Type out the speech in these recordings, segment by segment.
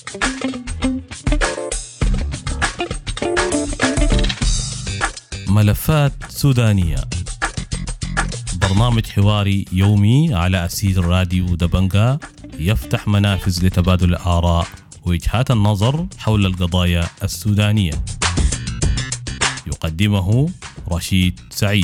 ملفات سودانية، برنامج حواري يومي على أسير راديو دبنجة يفتح منافذ لتبادل الآراء ووجهات النظر حول القضايا السودانية. يقدمه رشيد سعيد.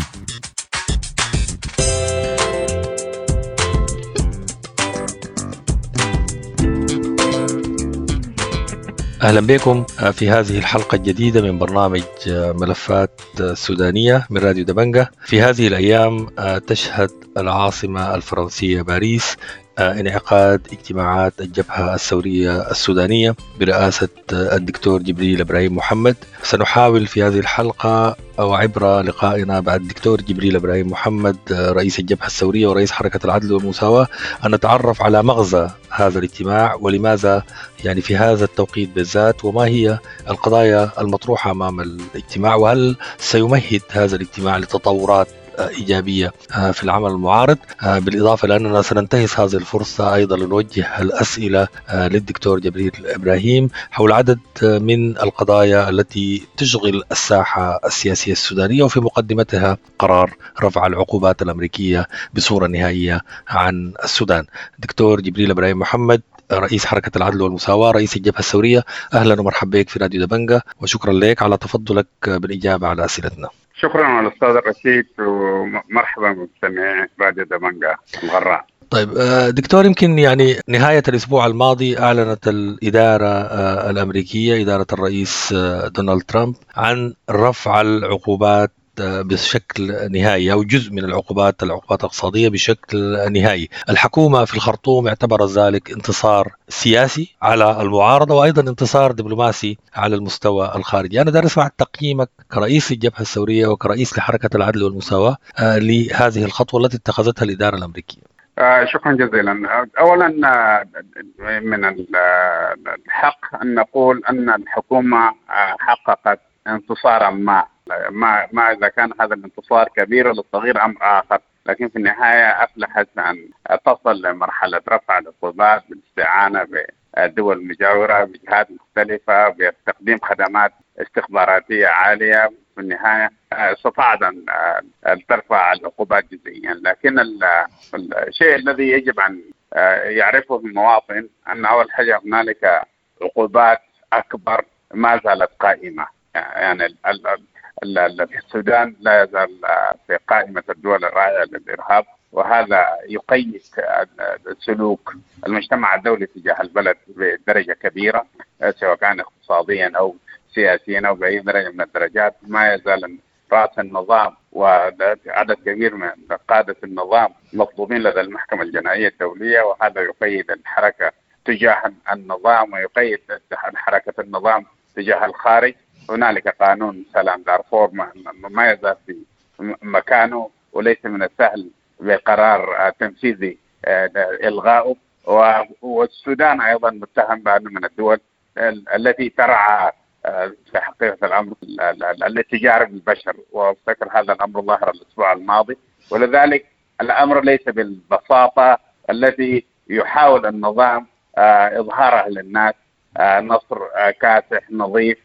أهلا بكم في هذه الحلقة الجديدة من برنامج ملفات سودانية من راديو دبنجة. في هذه الأيام تشهد العاصمة الفرنسية باريس انعقاد اجتماعات الجبهة الثورية السودانية برئاسة الدكتور جبريل إبراهيم محمد. سنحاول في هذه الحلقة وعبر لقائنا بعد الدكتور جبريل إبراهيم محمد رئيس الجبهة الثورية ورئيس حركة العدل والمساواة أن نتعرف على مغزى هذا الاجتماع، ولماذا يعني في هذا التوقيت بالذات، وما هي القضايا المطروحة أمام الاجتماع، وهل سيمهد هذا الاجتماع لتطورات إيجابية في العمل المعارض. بالإضافة لأننا سننتهز هذه الفرصة أيضا لنوجه الأسئلة للدكتور جبريل إبراهيم حول عدد من القضايا التي تشغل الساحة السياسية السودانية، وفي مقدمتها قرار رفع العقوبات الأمريكية بصورة نهائية عن السودان. دكتور جبريل إبراهيم محمد رئيس حركة العدل والمساواة رئيس الجبهة الثورية، أهلا ومرحبا بك في راديو دبنجة، وشكرا لك على تفضلك بالإجابة على أسئلتنا. شكرا على الأستاذ الرشيد، ومرحبا بمستمعي راديو دبنجة الغراء. طيب دكتور، يمكن يعني نهاية الأسبوع الماضي أعلنت الإدارة الأمريكية إدارة الرئيس دونالد ترامب عن رفع العقوبات بشكل نهائي أو جزء من العقوبات الاقتصادية بشكل نهائي. الحكومة في الخرطوم اعتبرت ذلك انتصار سياسي على المعارضة وأيضا انتصار دبلوماسي على المستوى الخارجي. أنا دارس مع تقييمك كرئيس الجبهة الثورية وكرئيس لحركة العدل والمساواة لهذه الخطوة التي اتخذتها الإدارة الأمريكية. شكرا جزيلا. أولا من الحق أن نقول أن الحكومة حققت انتصارا ما إذا كان هذا الانتصار كبير للصغير أمر آخر، لكن في النهاية أفلحت أن تصل لمرحلة رفع العقوبات بالاستعانة بالدول المجاورة بجهات مختلفة بتقديم خدمات استخباراتية عالية. في النهاية استطاعت أن ترفع العقوبات جزئيا، لكن الشيء الذي يجب أن يعرفه المواطن أن أول حاجة هنالك عقوبات أكبر ما زالت قائمة. يعني في السودان لا يزال في قائمة الدول الراعية للإرهاب، وهذا يقيد سلوك المجتمع الدولي تجاه البلد بدرجة كبيرة، سواء كان اقتصاديا أو سياسيا أو بأي درجة من الدرجات. ما يزال رأس النظام وعدد كبير من قادة النظام مطلوبين لدى المحكمة الجنائية الدولية، وهذا يقيد الحركة تجاه النظام ويقيد حركة النظام تجاه الخارج. هنالك قانون سلام دارفور ما يزال في مكانه، وليس من السهل بقرار تنفيذي إلغاؤه. والسودان أيضا متهم بأنه من الدول التي ترعى في حقيقة الأمر الاتجار بالبشر، وافتكر هذا الأمر ظهر الأسبوع الماضي. ولذلك الأمر ليس بالبساطة التي يحاول النظام إظهاره للناس. نصر كاسح نظيف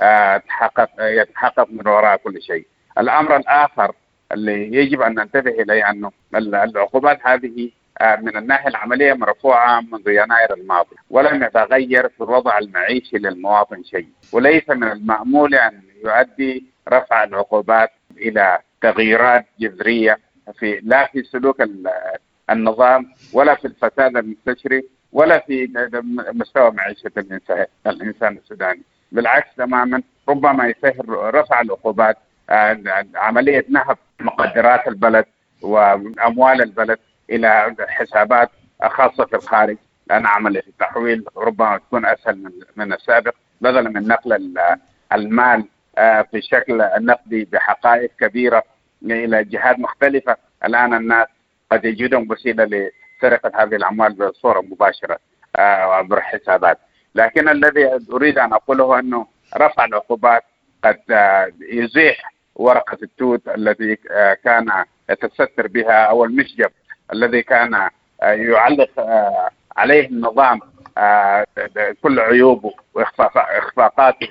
يتحقق من وراء كل شيء. الأمر الآخر اللي يجب أن ننتبه إليه أنه العقوبات هذه من الناحية العملية مرفوعة منذ يناير الماضي، ولم يتغير في الوضع المعيشي للمواطن شيء، وليس من المأمول أن يؤدي رفع العقوبات إلى تغييرات جذرية لا في سلوك النظام ولا في الفساد المستشري ولا في مستوى معيشة الإنسان السوداني. بالعكس تماما، ربما يسهل رفع العقوبات عملية نهب مقدرات البلد وأموال البلد إلى حسابات خاصة في الخارج، لأن عملية التحويل ربما تكون أسهل من السابق، بدلا من نقل المال في شكل نقدي بحقائق كبيرة إلى جهات مختلفة. الآن الناس قد يجدون وسيلة لسرقة هذه الأموال بصورة مباشرة عبر حسابات. لكن الذي أريد أن أقوله أنه رفع العقوبات قد يزيح ورقة التوت التي كان يتستر بها، أو المشجب الذي كان يعلق عليه النظام كل عيوبه وإخفاقاته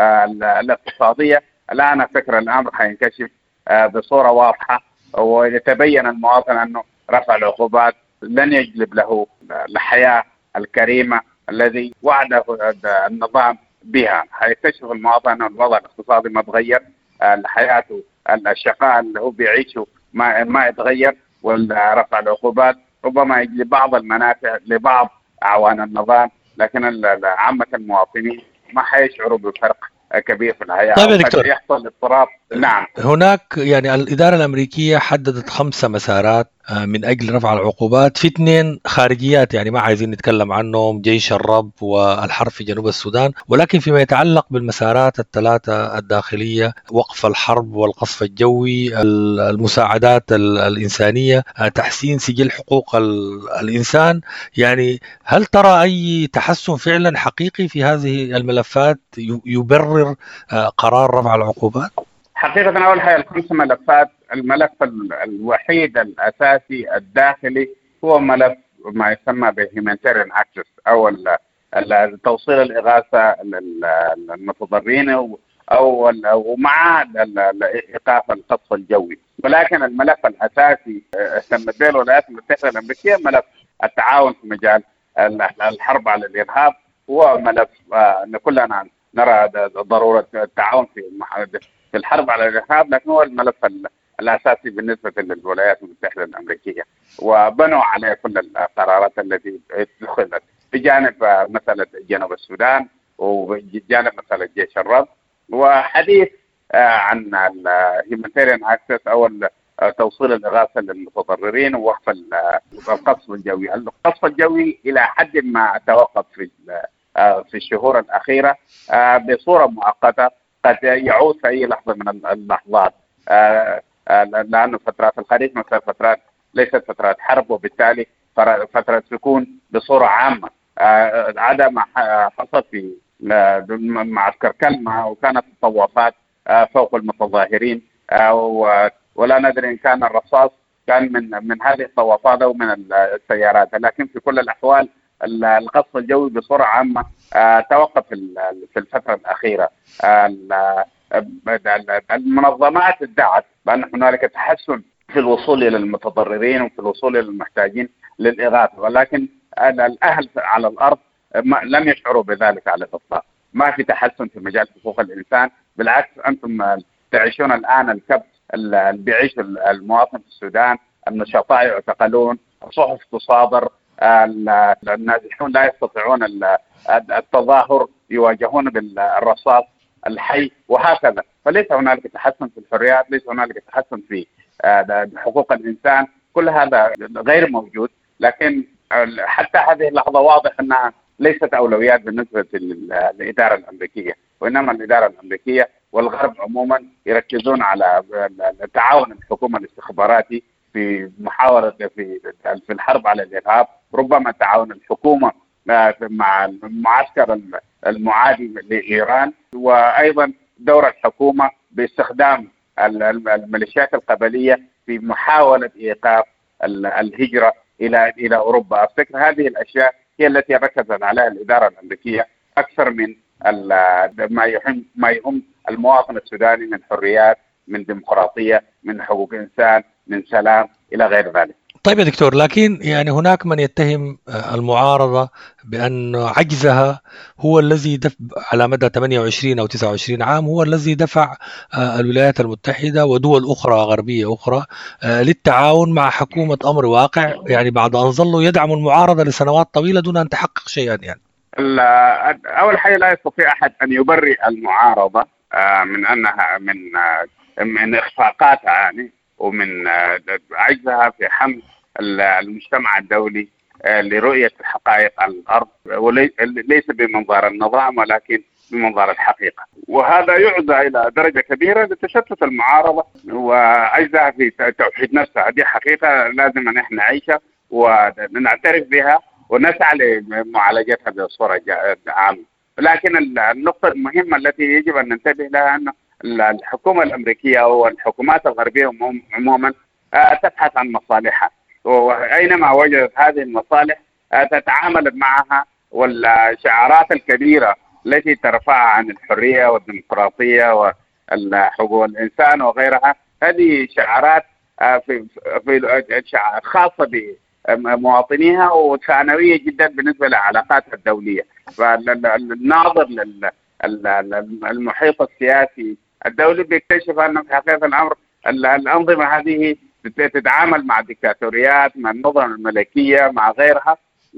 الاقتصادية. الآن فكر الأمر حينكشف بصورة واضحة، ويتبين المواطن أنه رفع العقوبات لن يجلب له الحياة الكريمة الذي وعده النظام بها. حيكتشف المواطن أن الوضع الاقتصادي ما تغير، حياته الشقاء اللي هو بيعيشه ما يتغير، ورفع العقوبات ربما يجلب بعض المنافع لبعض أعوان النظام، لكن عامة المواطنين ما حيشعروا بفرق كبير في الحياة. طيب يا دكتور، يحصل اضطراب. نعم، هناك يعني الإدارة الأمريكية حددت 5 مسارات من أجل رفع العقوبات، في 2 خارجيات يعني ما عايزين نتكلم عنهم، جيش الرب والحرب في جنوب السودان، ولكن فيما يتعلق بالمسارات ال3 الداخلية، وقف الحرب والقصف الجوي، المساعدات الإنسانية، تحسين سجل حقوق الإنسان، يعني هل ترى أي تحسن فعلا حقيقي في هذه الملفات يبرر قرار رفع العقوبات؟ حقيقة أول حاجة ال5 ملفات، الملف الوحيد الأساسي الداخلي هو ملف ما يسمى بالهيومانيتيريان أكسس، أو توصيل الإغاثة للمتضررين، أو مع إيقاف القصف الجوي. ولكن الملف الأساسي اهتمت به الولايات المتحدة الأمريكية ملف التعاون في مجال الحرب على الإرهاب. هو ملف كلنا نرى ضرورة التعاون في الحرب على الإرهاب، لكن هو الملف الأساسي بالنسبة للولايات المتحدة الأمريكية، وبنوا عليه كل القرارات التي اتخذت بجانب مسألة جنوب السودان وبجانب مسألة جيش الرب. وحديث عن الهيومانيتيريان أكسس أو توصيل الإغاثة للمتضررين ووقف القصف الجوي. القصف الجوي إلى حد ما توقف في الشهور الأخيرة بصورة مؤقتة، قد يعود في أي لحظة من اللحظات، لأن فترات الخريف مثل فترات ليست فترات حرب، وبالتالي فترة سكون بصورة عامة. عدا ما حصل في معسكر كلمة، وكانت الطوافات فوق المتظاهرين، ولا ندري إن كان الرصاص كان من هذه الطوافات أو من السيارات. لكن في كل الأحوال القصف الجوي بصورة عامة توقف في الفترة الأخيرة. المنظمات ادعت بأن هنالك تحسن في الوصول إلى المتضررين وفي الوصول إلى المحتاجين للإغاثة، ولكن الأهل على الأرض لم يشعروا بذلك على الإطلاق. ما في تحسن في مجال حقوق الإنسان، بالعكس أنتم تعيشون الآن الكبت اللي بيعيش المواطن في السودان. النشطاء يعتقلون، الصحف تصادر، النازحون لا يستطيعون التظاهر، يواجهون بالرصاص الحي وهكذا. فليس هنالك تحسن في الحريات، ليس هنالك تحسن في حقوق الإنسان، كل هذا غير موجود. لكن حتى هذه اللحظة واضح أنها ليست أولويات بالنسبة للإدارة الأمريكية، وإنما الإدارة الأمريكية والغرب عموما يركزون على تعاون الحكومة الاستخباراتي في محاولة في الحرب على الإرهاب، ربما تعاون الحكومة مع المعسكر المعادي لإيران، وأيضا دور الحكومة باستخدام الميليشيات القبلية في محاولة إيقاف الهجرة إلى أوروبا. أفتكر هذه الأشياء هي التي ركزت عليها الإدارة الأمريكية أكثر من ما يهم المواطن السوداني من حريات، من ديمقراطية، من حقوق إنسان، من سلام إلى غير ذلك. طيب يا دكتور، لكن يعني هناك من يتهم المعارضة بأن عجزها هو الذي على مدى 28 أو 29 عام هو الذي دفع الولايات المتحدة ودول أخرى غربية أخرى للتعاون مع حكومة أمر واقع، يعني بعد أن ظلوا يدعموا المعارضة لسنوات طويلة دون أن تحقق شيئا. يعني أول حاجة لا يستطيع أحد أن يبرئ المعارضة من أنها من إخفاقاتها يعني، ومن عجزها في حمل المجتمع الدولي لرؤية حقائق الأرض، وليس بمنظار النظام ولكن بمنظار الحقيقة. وهذا يعزى إلى درجة كبيرة لتشتت المعارضة وعجزها في توحيد نفسها. هذه حقيقة لازم أن احنا نعيشها ونعترف بها ونسعى لمعالجتها بصورة عامة. لكن النقطة المهمة التي يجب أن ننتبه لها أن الحكومة الأمريكية والحكومات الغربية عموما تبحث عن مصالحها، وأينما وجدت هذه المصالح تتعامل معها والشعارات الكبيرة التي ترفعها عن الحرية والديمقراطية وحقوق الإنسان وغيرها، هذه شعارات خاصة بمواطنيها وثانوية جدا بالنسبة لعلاقاتها الدولية. فالناظر للمحيط السياسي الدولي بيكتشف أن في حقيقة الأمر الأنظمة هذه تتعامل مع ديكتاتوريات، مع النظم الملكية، مع غيرها،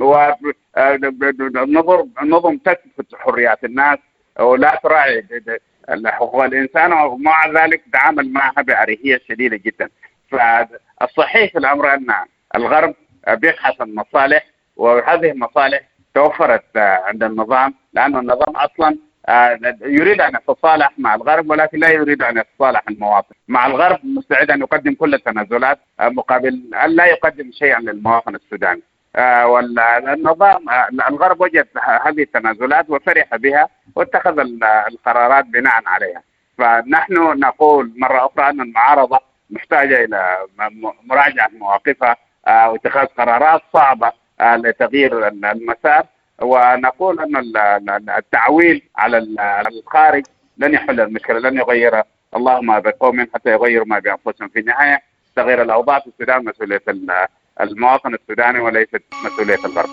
ونظم تكبت حريات الناس ولا تراعي حقوق الإنسان، ومع ذلك تتعامل معها بأريحية شديدة جدا. فالصحيح في الأمر أن الغرب بيبحث عن مصالح، وهذه المصالح توفرت عند النظام، لأن النظام أصلا يريد أن يتصالح مع الغرب، ولكن لا يريد أن يتصالح المواطن مع الغرب. مستعد أن يقدم كل التنازلات مقابل أن لا يقدم شيئا للمواطن السوداني. والنظام الغرب وجد هذه التنازلات وفرح بها واتخذ القرارات بناء عليها. فنحن نقول مرة أخرى أن المعارضة محتاجة إلى مراجعة مواقفها واتخاذ قرارات صعبة لتغيير المسار، ونقول أن التعويل على الخارج لن يحل المشكلة، لن يغير الله ما بقوم حتى يغيروا ما بأنفسهم. في النهاية تغيير الأوضاع في السودان مسؤولية المواطن السوداني وليست مسؤولية الغرب.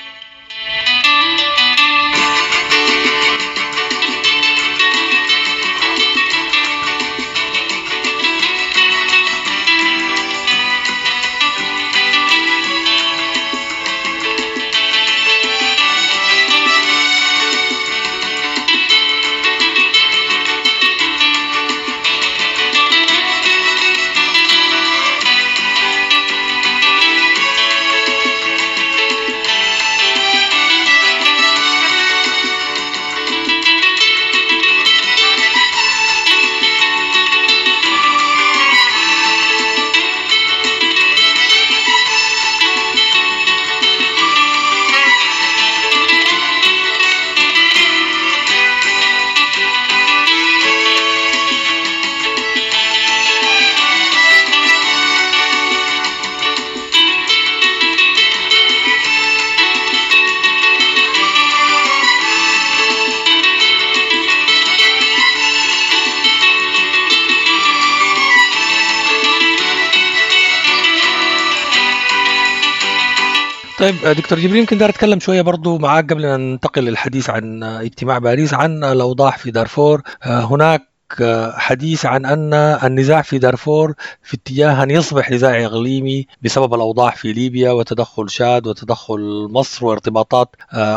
طيب دكتور جبريل، يمكن دار اتكلم شويه برضو معاك قبل ان ننتقل للحديث عن اجتماع باريس عن الاوضاع في دارفور. هناك حديث عن أن النزاع في دارفور في اتجاه أن يصبح نزاع إقليمي بسبب الأوضاع في ليبيا وتدخل شاد وتدخل مصر وارتباطات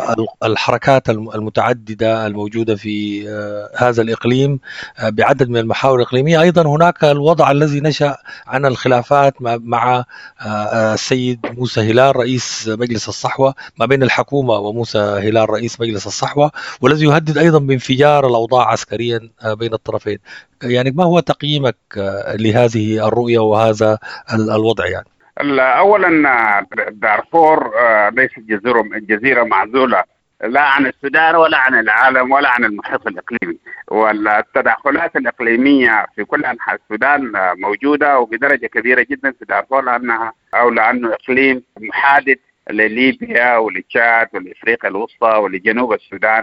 الحركات المتعددة الموجودة في هذا الإقليم بعدد من المحاور الإقليمية. أيضا هناك الوضع الذي نشأ عن الخلافات مع السيد موسى هلال رئيس مجلس الصحوة، ما بين الحكومة وموسى هلال رئيس مجلس الصحوة، والذي يهدد أيضا بانفجار الأوضاع عسكريا بين الطرفين. يعني ما هو تقييمك لهذه الرؤية وهذا الوضع؟ يعني أولا دارفور ليست جزيرة معزولة لا عن السودان ولا عن العالم ولا عن المحيط الإقليمي، والتدخلات الإقليمية في كل أنحاء السودان موجودة وبدرجة كبيرة جدا في دارفور، لأنه إقليم محادث لليبيا ولتشاد ولإفريقيا الوسطى ولجنوب السودان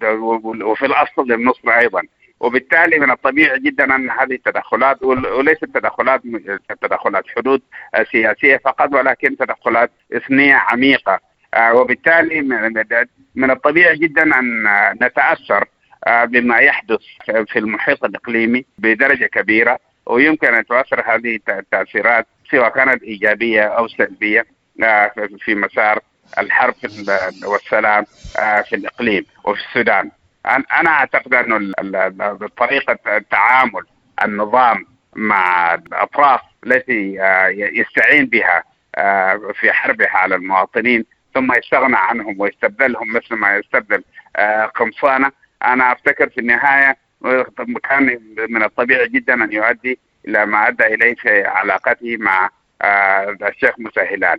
وفي الأصل لمصر أيضا. وبالتالي من الطبيعي جدا أن هذه التدخلات وليست تدخلات حدود سياسية فقط، ولكن تدخلات إثنية عميقة. وبالتالي من الطبيعي جدا أن نتأثر بما يحدث في المحيط الإقليمي بدرجة كبيرة، ويمكن أن تؤثر هذه التأثيرات سواء كانت إيجابية أو سلبية في مسار الحرب والسلام في الإقليم وفي السودان. أنا أعتقد أن طريقة التعامل النظام مع الأطراف التي يستعين بها في حربها على المواطنين ثم يستغنى عنهم ويستبدلهم مثل ما يستبدل قمصانة، أنا أفتكر في النهاية كان من الطبيعي جدا أن يؤدي إلى ما أدى إليه في علاقته مع الشيخ موسى هلال،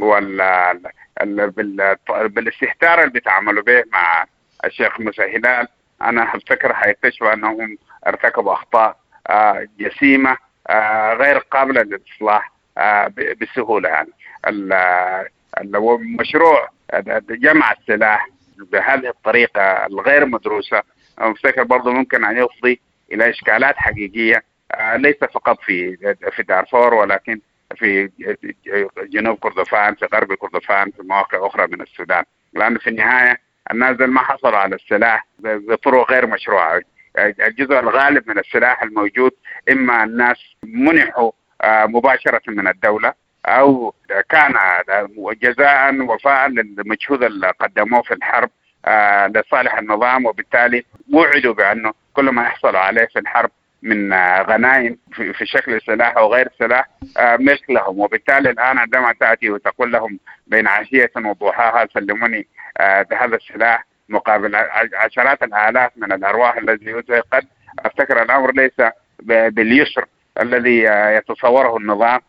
بالاستهتار اللي بيتعاملوا به مع الشيخ موسى هلال. أنا أفتكر حيكتشفوا أنهم ارتكبوا أخطاء جسيمة غير قابلة للإصلاح بسهولة. يعني مشروع جمع السلاح بهذه الطريقة الغير مدروسة أفتكر برضو ممكن أن يفضي إلى إشكالات حقيقية ليس فقط في دارفور ولكن في جنوب كردفان، في غرب كردفان، في مواقع أخرى من السودان. لأن في النهاية الناس ما حصلوا على السلاح بطرق غير مشروعة. الجزء الغالب من السلاح الموجود إما الناس منحوا مباشرة من الدولة أو كان جزاء وفاء للمجهود اللي قدموه في الحرب لصالح النظام، وبالتالي وعدوا بأنه كل ما يحصلوا عليه في الحرب من غنائم في شكل سلاح أو غير سلاح ملك لهم. وبالتالي الآن عندما تأتي وتقول لهم بين عشية وضحاها سلموني هذا السلاح مقابل عشرات الآلاف من الأرواح الذي يذهب، قد أفتكر الأمر ليس باليسر الذي يتصوره النظام،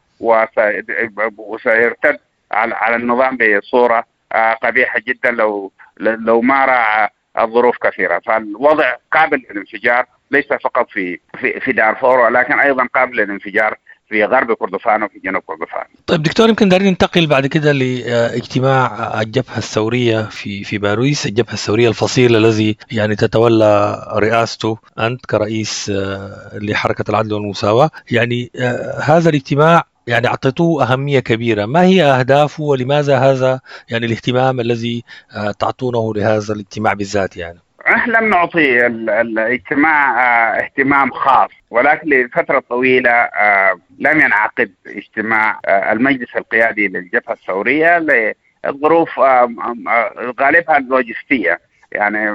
وسيرتد على النظام بصورة قبيحة جدا لو ما راعى الظروف كثيرة. فالوضع قابل للانفجار ليس فقط في دارفور ولكن أيضا قابل للانفجار في غرب كردفان وفي جنوب كردفان. طيب دكتور، يمكن دارين ننتقل بعد كده لاجتماع الجبهة الثورية في باريس، الجبهة الثورية الفصيل الذي يعني تتولى رئاسته أنت كرئيس لحركة العدل والمساواة. يعني هذا الاجتماع يعني أعطيتوه أهمية كبيرة، ما هي أهدافه ولماذا هذا يعني الاهتمام الذي تعطونه لهذا الاجتماع بالذات؟ يعني لم نعطي الاجتماع اهتمام خاص، ولكن لفترة طويلة لم ينعقد اجتماع المجلس القيادي للجبهة الثورية للظروف غالبها اللوجستية. يعني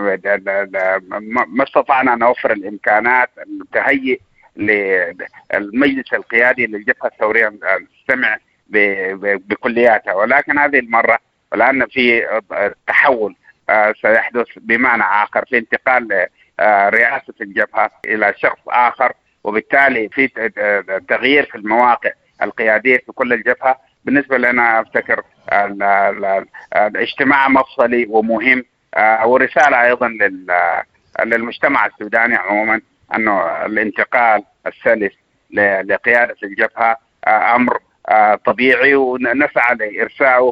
ما استطعنا نوفر الإمكانات تهيئ للمجلس القيادي للجبهة الثورية نستمع بكلياتها. ولكن هذه المرة لأن في تحول سيحدث بمعنى آخر في انتقال رئاسة الجبهة إلى شخص آخر، وبالتالي في تغيير في المواقع القيادية في كل الجبهة. بالنسبة لنا أفتكر الاجتماع مفصلي ومهم، ورسالة أيضا للمجتمع السوداني عموما أنه الانتقال السلس لقيادة الجبهة أمر طبيعي، ونسعى لإرسائه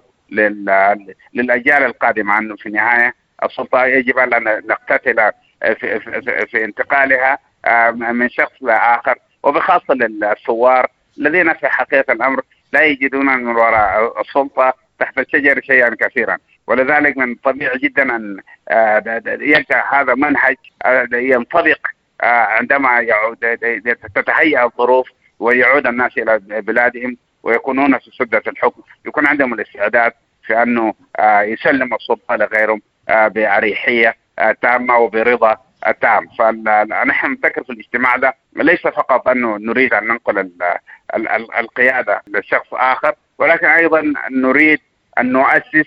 للأجيال القادمة أنه في النهاية السلطة يجب أن نقتتل في انتقالها من شخص لآخر، وبخاصة للثوار الذين في حقيقة الأمر لا يجدون من وراء السلطة تحت الشجر شيئا كثيرا. ولذلك من طبيعي جدا أن يلقى هذا منهج ينطبق عندما تتهيأ الظروف ويعود الناس إلى بلادهم ويكونون في سدة الحكم، يكون عندهم الاستعداد في أنه يسلم السلطة لغيرهم بأريحية تامة وبرضا تام. فنحن نفكر في الاجتماع ده ليس فقط أنه نريد أن ننقل القيادة لشخص آخر، ولكن أيضا نريد أن نؤسس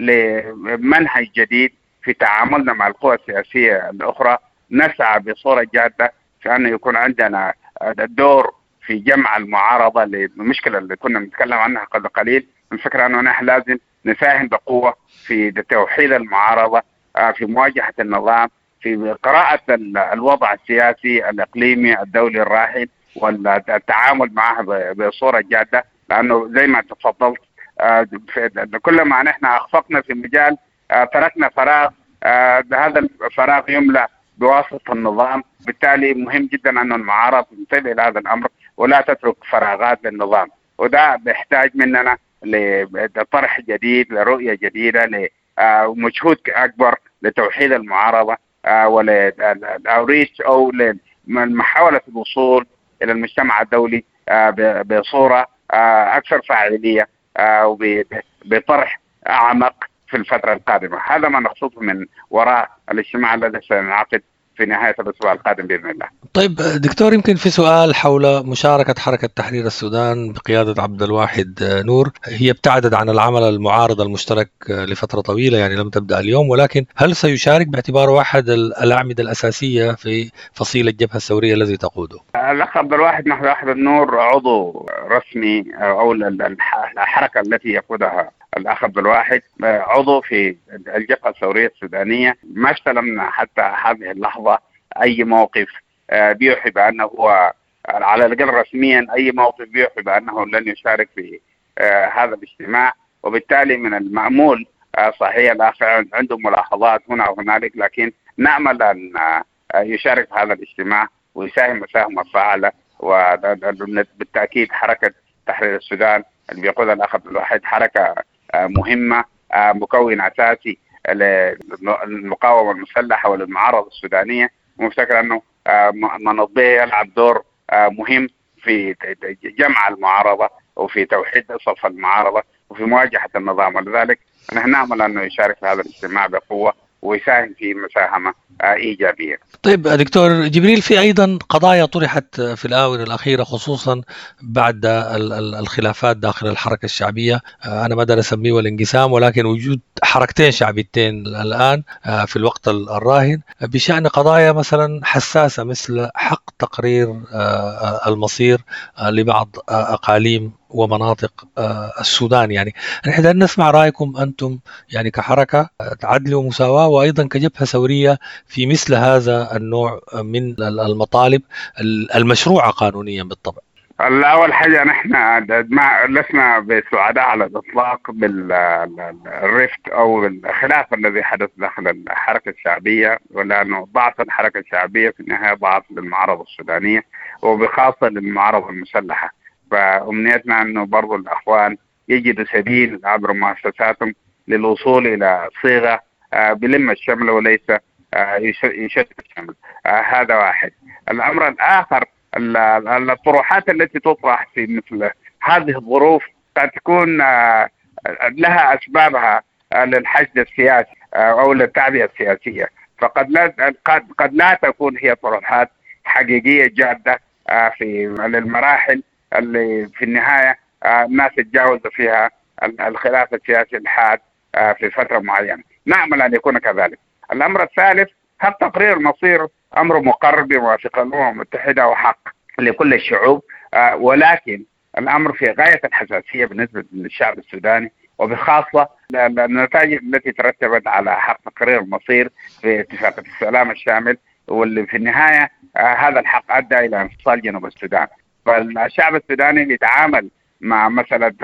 لمنهج جديد في تعاملنا مع القوى السياسية الأخرى، نسعى بصورة جادة في أنه يكون عندنا الدور في جمع المعارضة للمشكلة اللي كنا نتكلم عنها قبل قليل. الفكرة أنه نحن لازم نساهم بقوة في توحيد المعارضة، في مواجهة النظام، في قراءة الوضع السياسي الإقليمي الدولي الراهن والتعامل معه بصورة جادة. لأنه زي ما تفضلت كلما نحن أخفقنا في مجال تركنا فراغ، هذا الفراغ يملأ بواسطة النظام. بالتالي مهم جدا أن المعارضة تنتبه إلى هذا الأمر ولا تترك فراغات للنظام، وده بيحتاج مننا لطرح جديد، لرؤية جديدة، لمجهود أكبر لتوحيد المعارضة وللأوريتش أو لمحاولة الوصول إلى المجتمع الدولي بصورة أكثر فاعلية وبطرح أعمق في الفترة القادمة. هذا ما نقصده من وراء الاجتماع الذي سينعقد في نهاية الأسبوع القادم بإذن الله. طيب دكتور، يمكن في سؤال حول مشاركة حركة تحرير السودان بقيادة عبد الواحد نور. هي ابتعدت عن العمل المعارض المشترك لفترة طويلة، يعني لم تبدأ اليوم، ولكن هل سيشارك باعتباره واحد الأعمدة الأساسية في فصيل الجبهة الثورية الذي تقوده؟ الأخ عبد الواحد نور عضو رسمي أو الحركة التي يقودها الأخ عبد الواحد عضو في الجبهة الثورية السودانية. ما استلمنا حتى هذه اللحظة أي موقف بيوحي بأنه هو على الأقل رسميا أي موقف بيوحي بأنه لن يشارك في هذا الاجتماع. وبالتالي من المأمول صحيح الأخ عنده ملاحظات هنا وهنالك، لكن نأمل أن يشارك في هذا الاجتماع ويساهم مساهمة فعالة. وبالتأكيد حركة تحرير السودان اللي بيقودها الأخ عبد الواحد حركة مهمة، مكون أساسي للمقاومة المسلحة وللمعارضة السودانية، ومفتكر أنه منظمة يلعب دور مهم في جمع المعارضة وفي توحيد صف المعارضة وفي مواجهة النظام. ولذلك نحن نأمل أنه يشارك في هذا الاجتماع بقوة ويساهم في مساهمة إيجابية. طيب دكتور جبريل، في أيضا قضايا طرحت في الآونة الأخيرة خصوصا بعد الخلافات داخل الحركة الشعبية، أنا ما أقدر أسميه الانقسام، ولكن وجود حركتين شعبيتين الآن في الوقت الراهن بشأن قضايا مثلا حساسة مثل حق تقرير المصير لبعض أقاليم ومناطق السودان. يعني نحن نسمع رأيكم أنتم يعني كحركة عدل ومساواة وأيضا كجبهة ثورية في مثل هذا النوع من المطالب المشروعة قانونيا بالطبع. أول حاجة نحن لسنا بسعداء على الإطلاق بالرفت أو الخلاف الذي حدث داخل الحركة الشعبية، ولأنه ضعف الحركة الشعبية في النهاية ضعف للمعارضة السودانية وبخاصة للمعارضة المسلحة. فأمنيتنا أنه برضو الأخوان يجدوا سبيل عبر مؤسساتهم للوصول إلى صيغة بلم الشمل وليس يشتت الشمل. هذا واحد. الأمر الآخر، الطروحات التي تطرح في مثل هذه الظروف قد تكون لها أسبابها للحشد السياسي أو للتعبئة السياسية، قد لا تكون هي طروحات حقيقية جادة في المراحل اللي في النهاية الناس تتجاوز فيها الخلاف السياسي الحاد في فترة معينة. نأمل أن يكون كذلك. الأمر الثالث، هل تقرير مصير أمر مقرر بموافقة الأمم المتحدة وحق لكل الشعوب، ولكن الأمر في غاية الحساسية بالنسبة للشعب السوداني، وبخاصة النتائج التي ترتبت على حق تقرير المصير في اتفاقية السلام الشامل، واللي في النهاية هذا الحق أدى إلى انفصال جنوب السودان. فالشعب السوداني يتعامل مع مسألة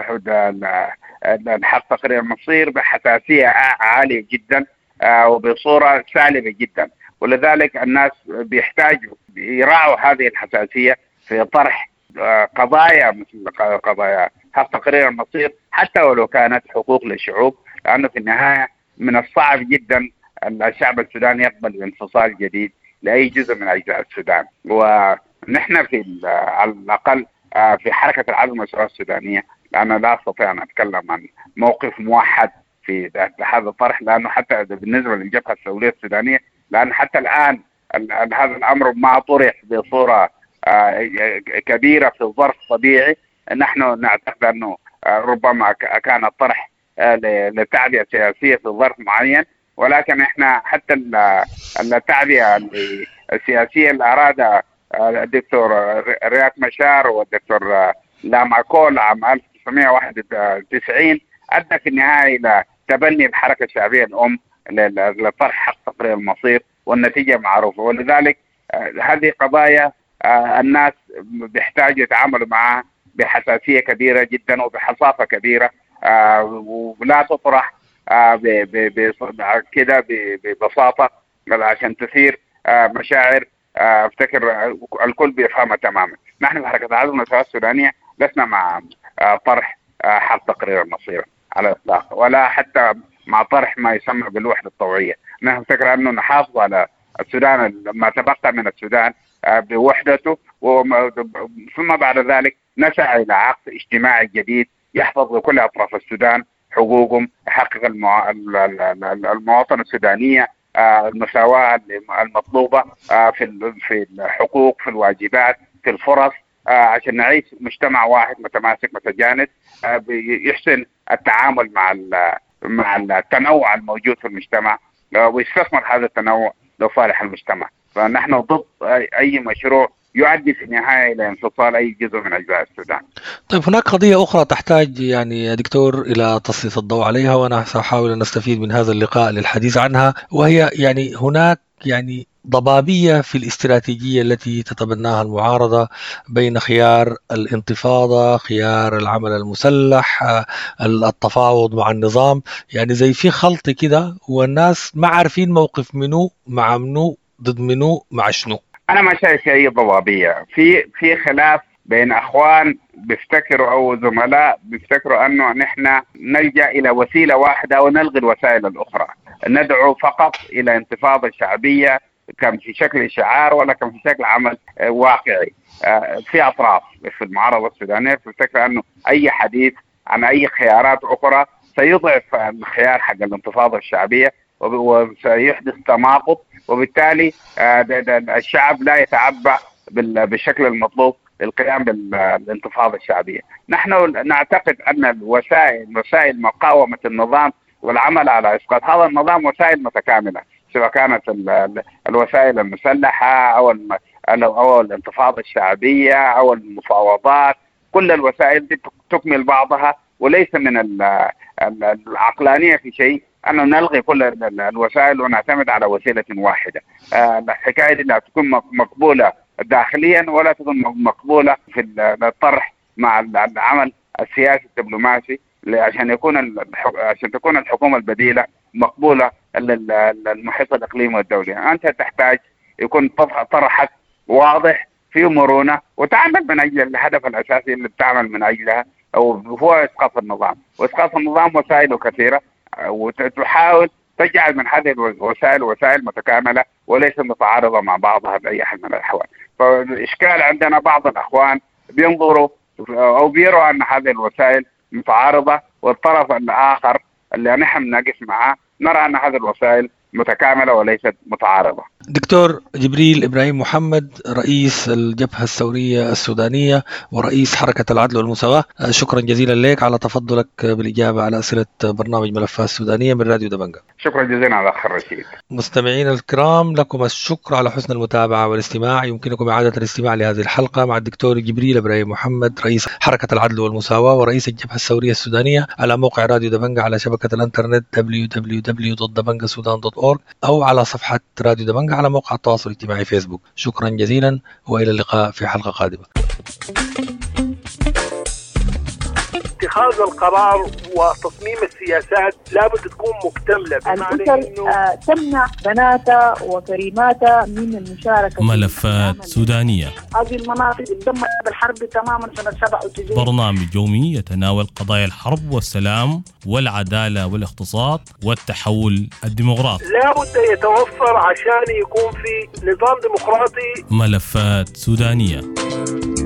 الحق تقرير المصير بحساسية عالية جدا وبصورة سالبة جدا، ولذلك الناس بيحتاجوا يراعوا هذه الحساسية في طرح قضايا مثل قضايا حق تقرير المصير حتى ولو كانت حقوق للشعوب، لأنه في النهاية من الصعب جدا الشعب السوداني يقبل بانفصال جديد لأي جزء من أجزاء السودان. ونحن على الأقل في حركة العدل والمساواة السودانية، أنا لا أستطيع أن أتكلم عن موقف موحد في هذا الطرح، لأنه حتى بالنسبة للجبهة الثورية السودانية، لأن حتى الآن هذا الأمر ما طرح بصورة كبيرة في ظرف طبيعي. نحن نعتقد أنه ربما كان الطرح للتعبئة السياسية في ظرف معين، ولكن إحنا حتى التعبئة السياسية اللي أراد الدكتور رياض مشار والدكتور لاماكول عام 1991 أدى في النهاية إلى تبني الحركة الشعبية الأم لطرح حق تقرير المصير، والنتيجة معروفة. ولذلك هذه قضايا الناس بيحتاجوا يتعاملوا معها بحساسية كبيرة جدا وبحصافة كبيرة، ولا تطرح كده ببساطة عشان تثير مشاعر افتكر الكل بيفهمها تماما. نحن في حركة العدل والمساواة السودانية لسنا مع طرح حق تقرير المصير على الإطلاق، ولا حتى مع طرح ما يسمى بالوحدة الطوعية. نحن نفتكر أنه نحافظ على السودان ما تبقى من السودان بوحدته، ثم بعد ذلك نسعى إلى عقد اجتماعي جديد يحفظ لكل أطراف السودان حقوقهم، يحقق المواطنة السودانية المساواة المطلوبة في الحقوق، في الواجبات، في الفرص، عشان نعيش مجتمع واحد متماسك متجانس يحسن التعامل مع التنوع الموجود في المجتمع ويستثمر هذا التنوع لصالح المجتمع. فنحن ضد أي مشروع يؤدي في النهاية إلى انفصال أي جزء من أجزاء السودان. طيب هناك قضية أخرى تحتاج يعني يا دكتور إلى تسليط الضوء عليها، وأنا سأحاول أن أستفيد من هذا اللقاء للحديث عنها، وهي يعني هناك يعني ضبابية في الاستراتيجية التي تتبناها المعارضة بين خيار الانتفاضة، خيار العمل المسلح، التفاوض مع النظام، يعني زي في خلط كده، والناس ما عارفين موقف منو مع منو، ضد منو مع شنو. انا ما شايف اي ضبابيه في خلاف بين اخوان بيفتكروا او زملاء بيفتكروا انه نحن نلجا الى وسيله واحده ونلغي الوسائل الاخرى، ندعو فقط الى انتفاضه شعبيه كان في شكل شعار ولا كان في شكل عمل واقعي. في اطراف في المعارضه السودانيه بتفتكر انه اي حديث عن اي خيارات اخرى سيضعف الخيار حق الانتفاضه الشعبيه وسيحدث تناقض، وبالتالي الشعب لا يتعبأ بالشكل المطلوب للقيام بالانتفاضة الشعبية. نحن نعتقد أن وسائل مقاومة النظام والعمل على إسقاط هذا النظام وسائل متكاملة، سواء كانت الوسائل المسلحة أو الانتفاضة الشعبية أو المفاوضات، كل الوسائل دي تكمل بعضها، وليس من العقلانية في شيء أنه نلغي كل الوسائل ونعتمد على وسيلة واحدة. الحكاية دي لا تكون مقبولة داخليا ولا تكون مقبولة في الطرح مع العمل السياسي الدبلوماسي، عشان تكون الحكومة البديلة مقبولة للمحيط الإقليمي والدولي. أنت تحتاج يكون طرحك واضح فيه مرونة وتعمل من أجل الهدف الأساسي اللي بتعمل من أجلها، هو إسقاط النظام. وإسقاط النظام وسائله كثيرة، وتحاول تجعل من هذه الوسائل وسائل متكاملة وليس متعارضة مع بعضها بأي حال من الأحوال. فالإشكال عندنا بعض الأخوان بينظروا أو بيروا أن هذه الوسائل متعارضة، والطرف الآخر اللي نحن نقف معه نرى أن هذه الوسائل متكاملة وليست متعارضة. دكتور جبريل إبراهيم محمد، رئيس الجبهة الثورية السودانية ورئيس حركة العدل والمساواة، شكرا جزيلا لك على تفضلك بالإجابة على أسئلة برنامج ملفات السودانية من راديو دبنجة. شكرا جزيلا على أخ رشيد. مستمعين الكرام، لكم الشكر على حسن المتابعة والاستماع. يمكنكم إعادة الاستماع لهذه الحلقة مع الدكتور جبريل إبراهيم محمد، رئيس حركة العدل والمساواة ورئيس الجبهة الثورية السودانية، على موقع راديو دبنجة على شبكة الانترنت www.dabangassudan.org أو على صفحة راديو دبنجة على موقع التواصل الاجتماعي فيسبوك. شكرا جزيلا وإلى اللقاء في حلقة قادمة. اتخاذ القرار وتصميم السياسات لابد تكون مكتملة، الأسر تمنع بناتها وكريماتها من المشاركة. ملفات سودانية. هذه المناطق اتدمرت بالحرب تماما سنة 97. برنامج يومي يتناول قضايا الحرب والسلام والعدالة والاقتصاد والتحول الديمقراطي. لابد يتوفر عشان يكون في نظام ديمقراطي. ملفات سودانية.